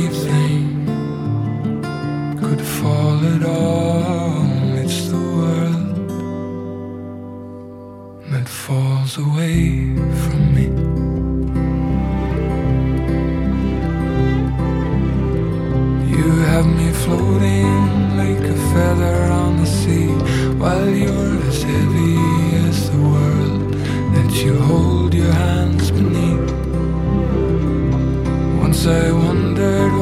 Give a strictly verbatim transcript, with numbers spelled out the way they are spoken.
anything could fall at all. It's the world that falls away from me. You have me floating like a feather on the sea, while you're as heavy